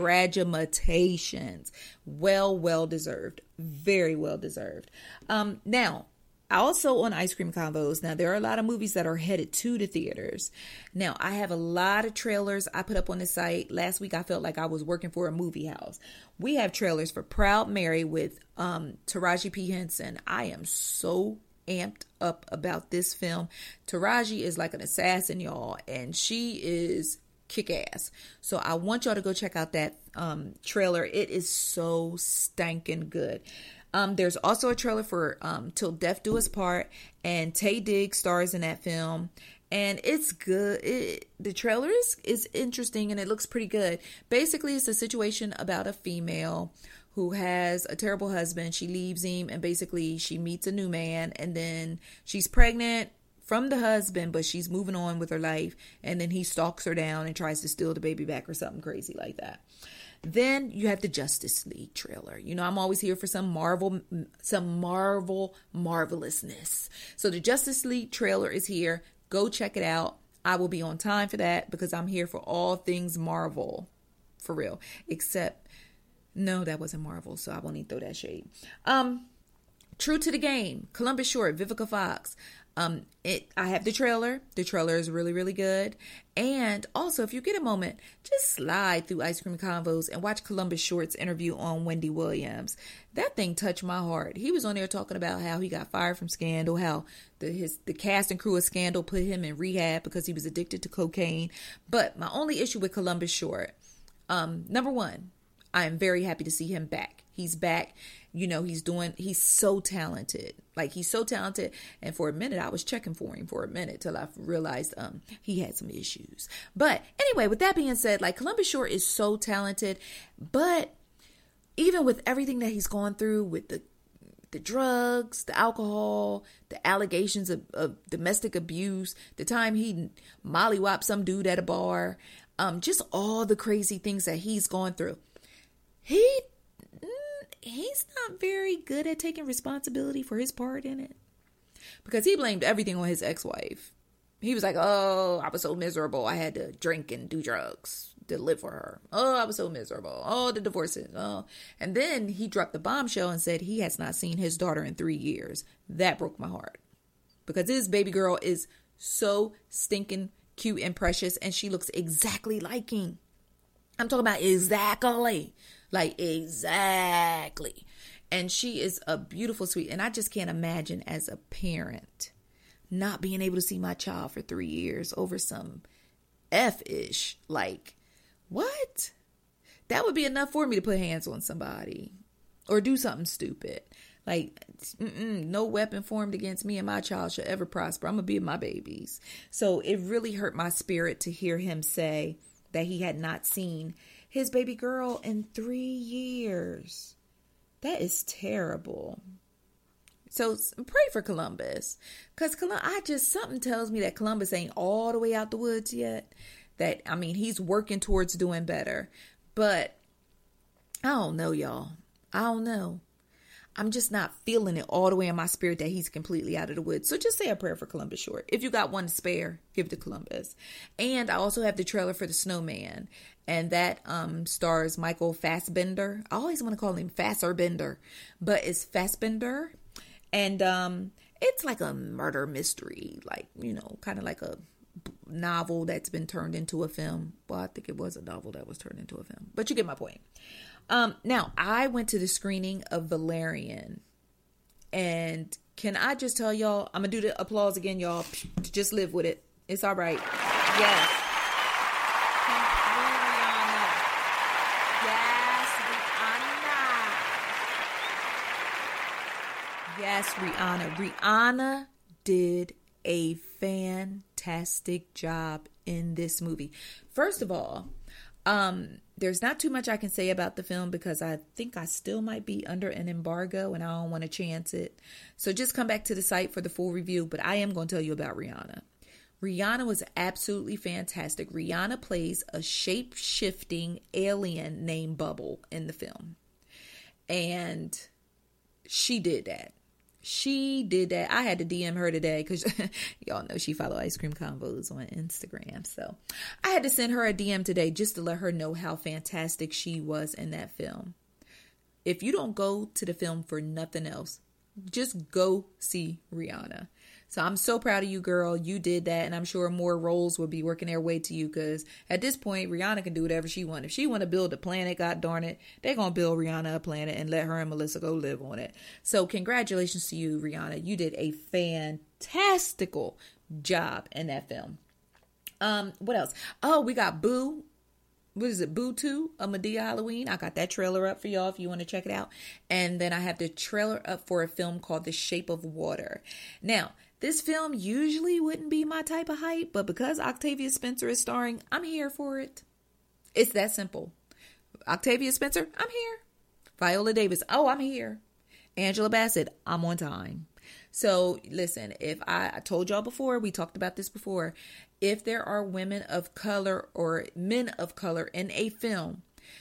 congratulations. Well, well deserved. Very well deserved. Um, now, also on Ice Cream Convos, now there are a lot of movies that are headed to the theaters. Now, I have a lot of trailers I put up on the site. Last week, I felt like I was working for a movie house. We have trailers for Proud Mary with um, Taraji P. Henson. I am so amped up about this film. Taraji is like an assassin, y'all, and she is kick ass. So I want y'all to go check out that um, trailer. It is so stankin' good. Um, there's also a trailer for um, Till Death Do Us Part, and Taye Diggs stars in that film. And it's good. It, the trailer is, is interesting and it looks pretty good. Basically, it's a situation about a female who has a terrible husband. She leaves him and basically she meets a new man, and then she's pregnant from the husband, but she's moving on with her life, and then he stalks her down and tries to steal the baby back or something crazy like that. Then you have the Justice League trailer. You know, I'm always here for some Marvel, some Marvel marvelousness. So the Justice League trailer is here. Go check it out. I will be on time for that because I'm here for all things Marvel, for real. Except, no, that wasn't Marvel, so I won't even throw that shade. Um, True to the Game, Columbus Short, Vivica Fox. Um, it, I have the trailer. The trailer is really, really good. And also, if you get a moment, just slide through Ice Cream Convos and watch Columbus Short's interview on Wendy Williams. That thing touched my heart. He was on there talking about how he got fired from Scandal, how the his the cast and crew of Scandal put him in rehab because he was addicted to cocaine. But my only issue with Columbus Short, um, number one, I am very happy to see him back. He's back. You know, he's doing, he's so talented. Like, he's so talented. And for a minute, I was checking for him for a minute till I realized um he had some issues. But anyway, with that being said, like, Columbus Short is so talented. But even with everything that he's gone through with the the drugs, the alcohol, the allegations of, of domestic abuse, the time he mollywopped some dude at a bar, um, just all the crazy things that he's gone through. He he's not very good at taking responsibility for his part in it, because he blamed everything on his ex-wife. He was like, oh, I was so miserable, I had to drink and do drugs. to live for her. Oh, I was so miserable. Oh, the divorces. Oh, and then he dropped the bombshell and said he has not seen his daughter in three years. That broke my heart because his baby girl is so stinking cute and precious, and she looks exactly like him. I'm talking about exactly, like exactly. And she is a beautiful, sweet, and I just can't imagine as a parent not being able to see my child for three years over some F-ish. Like, what? That would be enough for me to put hands on somebody or do something stupid. Like, mm-mm, no weapon formed against me and my child shall ever prosper. I'm going to be with my babies. So it really hurt my spirit to hear him say that he had not seen his baby girl in three years. That is terrible. So pray for Columbus. Because I just, something tells me that Columbus ain't all the way out the woods yet. That, I mean, he's working towards doing better. But I don't know, y'all. I don't know. I'm just not feeling it all the way in my spirit that he's completely out of the woods. So just say a prayer for Columbus Short. If you got one to spare, give it to Columbus. And I also have the trailer for The Snowman. And that um, stars Michael Fassbender. I always want to call him Fasserbender. But it's Fassbender. And um, it's like a murder mystery. Like, you know, kind of like a novel that's been turned into a film. Well, I think it was a novel that was turned into a film. But you get my point. Um, now, I went to the screening of Valerian, and can I just tell y'all, I'm going to do the applause again, y'all. Just live with it. It's all right. Yes. Yes, Rihanna. Rihanna did a fantastic job in this movie. First of all, um, there's not too much I can say about the film because I think I still might be under an embargo and I don't want to chance it. So just come back to the site for the full review, but I am going to tell you about Rihanna. Rihanna was absolutely fantastic. Rihanna plays a shape-shifting alien named Bubble in the film. And she did that. She did that. I had to D M her today because y'all know she follow Ice Cream Convos on Instagram. So I had to send her a D M today just to let her know how fantastic she was in that film. If you don't go to the film for nothing else, just go see Rihanna. So I'm so proud of you, girl. You did that, and I'm sure more roles will be working their way to you because at this point, Rihanna can do whatever she wants. If she want to build a planet, god darn it, they're going to build Rihanna a planet and let her and Melissa go live on it. So congratulations to you, Rihanna. You did a fantastical job in that film. Um, what else? Oh, we got Boo. What is it? Boo two, a Madea Halloween. I got that trailer up for y'all if you want to check it out. And then I have the trailer up for a film called The Shape of Water. Now, this film usually wouldn't be my type of hype, but because Octavia Spencer is starring, I'm here for it. It's that simple. Octavia Spencer, I'm here. Viola Davis, oh, I'm here. Angela Bassett, I'm on time. So listen, if I, I told y'all before, we talked about this before, if there are women of color or men of color in a film,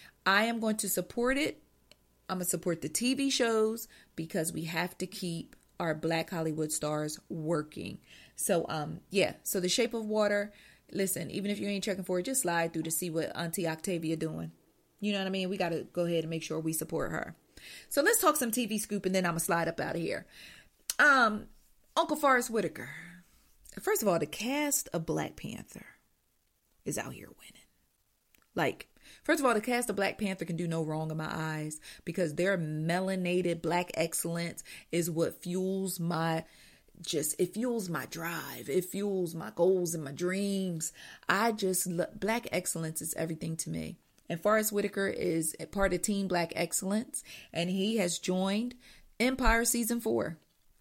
I am going to support it. I'm going to support the T V shows because we have to keep our Black Hollywood stars working. So, um, yeah. So The Shape of Water, listen, even if you ain't checking for it, just slide through to see what Auntie Octavia doing. You know what I mean? We got to go ahead and make sure we support her. So let's talk some T V scoop and then I'm going to slide up out of here. Um, Uncle Forrest Whitaker. First of all, the cast of Black Panther is out here winning. Like, first of all, the cast of Black Panther can do no wrong in my eyes because their melanated Black excellence is what fuels my, just, it fuels my drive. It fuels my goals and my dreams. I just, Black excellence is everything to me. And Forrest Whitaker is a part of Team Black Excellence, and he has joined Empire Season four.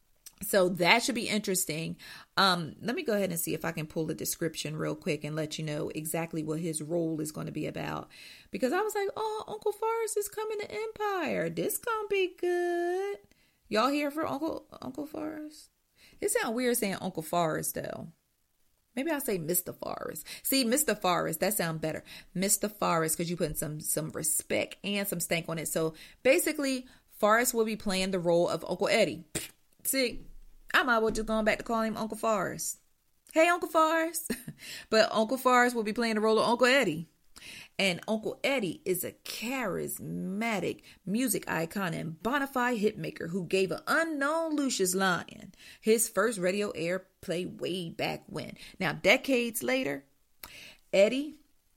So that should be interesting. Um, let me go ahead and see if I can pull a description real quick and let you know exactly what his role is going to be about. Because I was like, oh, Uncle Forrest is coming to Empire. This gonna be good. Y'all here for Uncle Uncle Forrest? It sounds weird saying Uncle Forrest though. Maybe I'll say Mister Forrest. See, Mister Forrest, that sounds better. Mister Forrest, because you putting some some respect and some stank on it. So basically, Forrest will be playing the role of Uncle Eddie. See, I might well just going back to calling him Uncle Forrest. Hey, Uncle Forrest. But Uncle Forrest will be playing the role of Uncle Eddie. And Uncle Eddie is a charismatic music icon and bona fide hitmaker who gave an unknown Lucious Lyon his first radio airplay way back when. Now, decades later, Eddie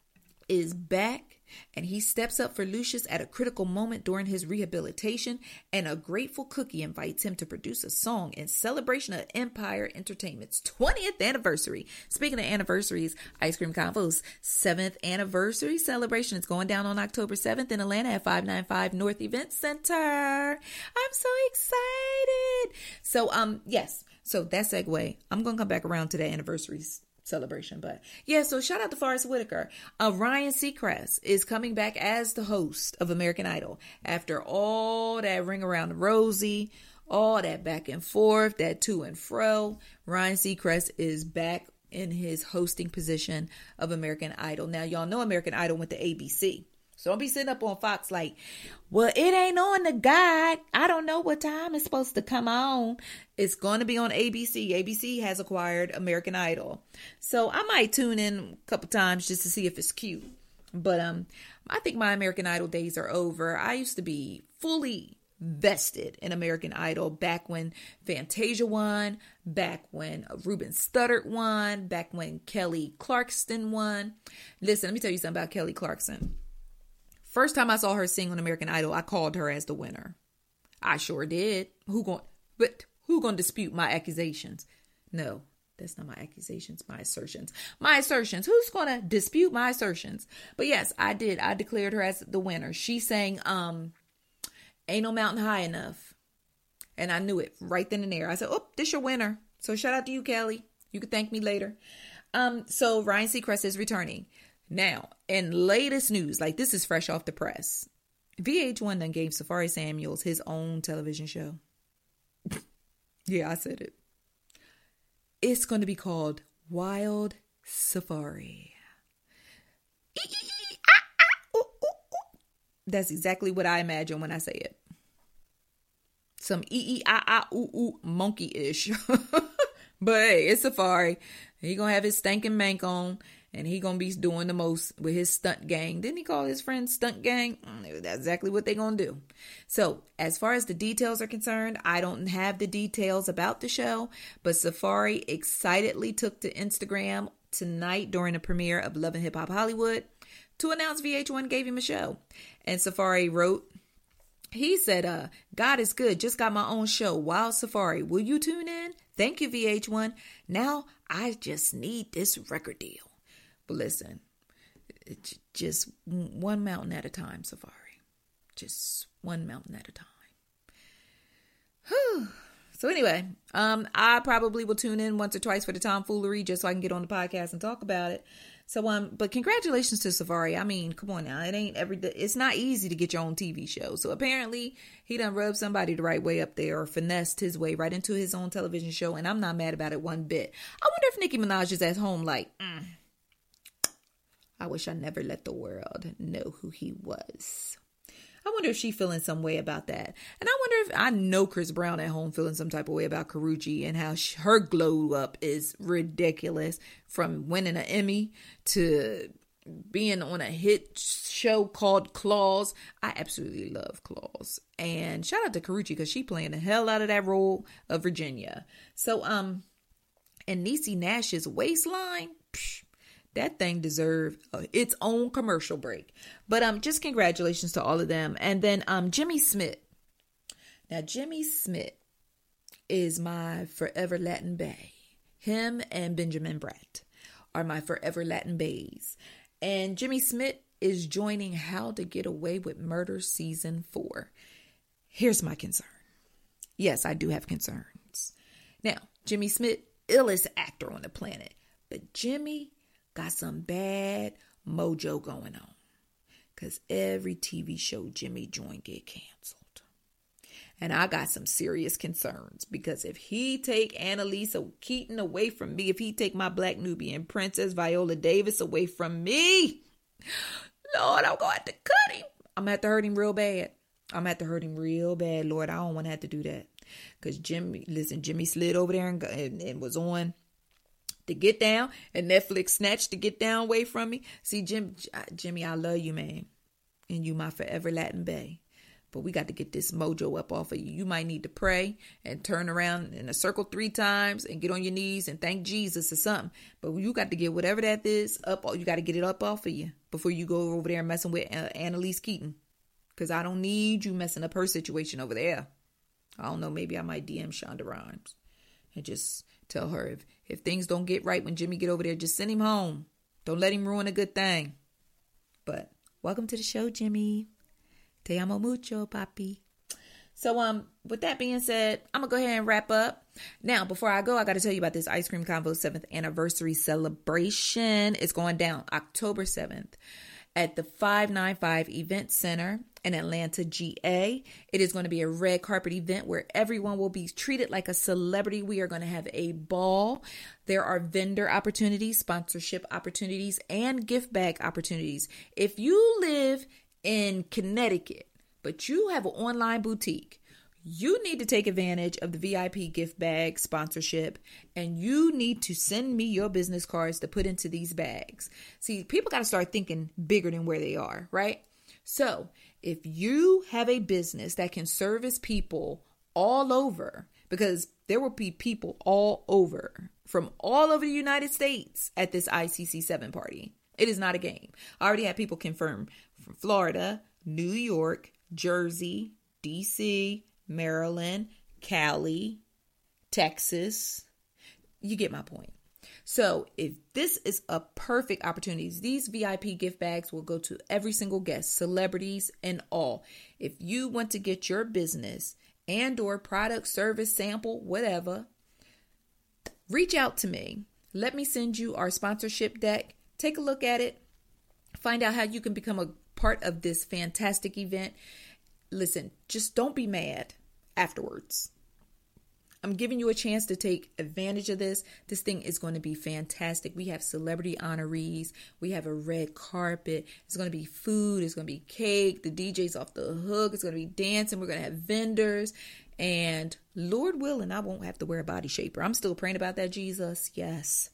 is back and he steps up for Lucious at a critical moment during his rehabilitation, and a grateful Cookie invites him to produce a song in celebration of Empire Entertainment's twentieth anniversary. Speaking of anniversaries, Ice Cream Convo's seventh anniversary celebration is going down on October seventh in Atlanta at five ninety-five North Event Center. I'm so excited. So, um, yes, so that segue, I'm going to come back around to the anniversaries celebration. But yeah, so shout out to Forrest Whitaker. Uh, Ryan Seacrest is coming back as the host of American Idol after all that ring around the rosy, all that back and forth, that to and fro. Ryan Seacrest is back in his hosting position of American Idol. Now, y'all know American Idol went to A B C. So don't be sitting up on Fox like, well, it ain't on the guide. I don't know what time it's supposed to come on. It's going to be on A B C. A B C has acquired American Idol. So I might tune in a couple times just to see if it's cute. But um, I think my American Idol days are over. I used to be fully vested in American Idol back when Fantasia won, back when Ruben Studdard won, back when Kelly Clarkson won. Listen, let me tell you something about Kelly Clarkson. First time I saw her sing on American Idol, I called her as the winner. I sure did. Who going? But who going to dispute my accusations? No, that's not my accusations. My assertions. My assertions. Who's going to dispute my assertions? But yes, I did. I declared her as the winner. She sang, um, "Ain't No Mountain High Enough," and I knew it right then and there. I said, "Oh, this your winner." So shout out to you, Kelly. You can thank me later. Um, so Ryan Seacrest is returning. Now, in latest news, like this is fresh off the press, V H one done gave Safari Samuels his own television show. Yeah, I said it. It's going to be called Wild Safari. That's exactly what I imagine when I say it. Some ee ee ah ah ooh ooh monkey-ish. But hey, it's Safari. He gonna have his stankin' mank on. And he gonna be doing the most with his stunt gang. Didn't he call his friend stunt gang? That's exactly what they gonna do. So as far as the details are concerned, I don't have the details about the show, but Safari excitedly took to Instagram tonight during the premiere of Love and Hip Hop Hollywood to announce V H one gave him a show. And Safari wrote, he said, uh, "God is good. Just got my own show, Wild Safari. Will you tune in? Thank you, V H one. Now I just need this record deal." But listen, it's just one mountain at a time, Safari. Just one mountain at a time. Whew. So anyway, um, I probably will tune in once or twice for the tomfoolery just so I can get on the podcast and talk about it. So, um, but congratulations to Safari. I mean, come on now. It ain't every day. It's not easy to get your own T V show. So apparently he done rubbed somebody the right way up there or finessed his way right into his own television show. And I'm not mad about it one bit. I wonder if Nicki Minaj is at home like, mm, I wish I never let the world know who he was. I wonder if she feeling some way about that. And I wonder if, I know Chris Brown at home feeling some type of way about Karrueche and how she, her glow up is ridiculous, from winning an Emmy to being on a hit show called Claws. I absolutely love Claws. And shout out to Karrueche because she playing the hell out of that role of Virginia. So, um, and Niecy Nash's waistline, psh, that thing deserved uh, its own commercial break. But um, just congratulations to all of them. And then um, Jimmy Smith. Now, Jimmy Smith is my forever Latin bae. Him and Benjamin Bratt are my forever Latin baes. And Jimmy Smith is joining How to Get Away with Murder Season four. Here's my concern. Yes, I do have concerns. Now, Jimmy Smith, illest actor on the planet. But Jimmy got some bad mojo going on. Because every T V show Jimmy joined get canceled. And I got some serious concerns. Because if he take Annalisa Keaton away from me, if he take my Black Nubian princess Viola Davis away from me, Lord, I'm going to have to cut him. I'm going to have to hurt him real bad. I'm going to have to hurt him real bad, Lord. I don't want to have to do that. Because Jimmy, listen, Jimmy slid over there and, and, and was on to get down, and Netflix snatched to get down away from me. See, Jim, Jimmy, I love you, man. And you my forever Latin bae. But we got to get this mojo up off of you. You might need to pray and turn around in a circle three times and get on your knees and thank Jesus or something. But you got to get whatever that is up. You got to get it up off of you before you go over there messing with uh, Annalise Keaton. Because I don't need you messing up her situation over there. I don't know. Maybe I might D M Shonda Rhimes and just tell her if, if things don't get right when Jimmy get over there, just send him home. Don't let him ruin a good thing. But welcome to the show, Jimmy. Te amo mucho, papi. So, um, with that being said, I'm going to go ahead and wrap up. Now, before I go, I got to tell you about this Ice Cream Convo seventh anniversary celebration. It's going down October seventh at the five ninety-five Event Center in Atlanta, G A. It is going to be a red carpet event where everyone will be treated like a celebrity. We are going to have a ball. There are vendor opportunities, sponsorship opportunities, and gift bag opportunities. If you live in Connecticut, but you have an online boutique, you need to take advantage of the V I P gift bag sponsorship, and you need to send me your business cards to put into these bags. See, people got to start thinking bigger than where they are, right? So if you have a business that can service people all over, because there will be people all over from all over the United States at this I C C seven party. It is not a game. I already had people confirm from Florida, New York, Jersey, D C, Maryland, Cali, Texas. You get my point. So if this is a perfect opportunity, these V I P gift bags will go to every single guest, celebrities and all. If you want to get your business and or product, service, sample, whatever, reach out to me. Let me send you our sponsorship deck. Take a look at it. Find out how you can become a part of this fantastic event. Listen, just don't be mad afterwards. I'm giving you a chance to take advantage of this. This thing is going to be fantastic. We have celebrity honorees. We have a red carpet. It's going to be food. It's going to be cake. The D J's off the hook. It's going to be dancing. We're going to have vendors. And Lord willing, I won't have to wear a body shaper. I'm still praying about that, Jesus. Yes.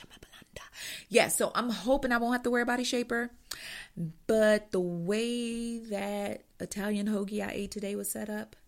Yes, so I'm hoping I won't have to wear a body shaper. But the way that Italian hoagie I ate today was set up,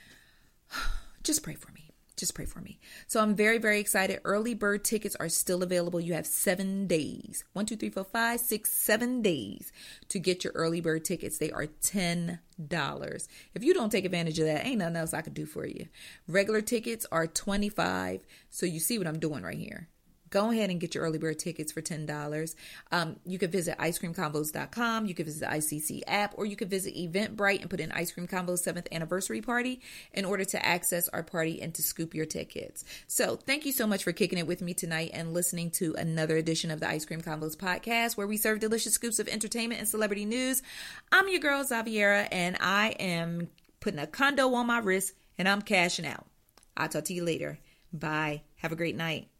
just pray for me. Just pray for me. So I'm very, very excited. Early bird tickets are still available. You have seven days. One, two, three, four, five, six, seven days to get your early bird tickets. They are ten dollars. If you don't take advantage of that, ain't nothing else I could do for you. Regular tickets are twenty-five dollars. So you see what I'm doing right here. Go ahead and get your early bird tickets for ten dollars. Um, you can visit ice cream convos dot com. You can visit the I C C app, or you can visit Eventbrite and put in Ice Cream Convos seventh Anniversary Party in order to access our party and to scoop your tickets. So thank you so much for kicking it with me tonight and listening to another edition of the Ice Cream Convos podcast, where we serve delicious scoops of entertainment and celebrity news. I'm your girl, Xaviera, and I am putting a condo on my wrist, and I'm cashing out. I'll talk to you later. Bye. Have a great night.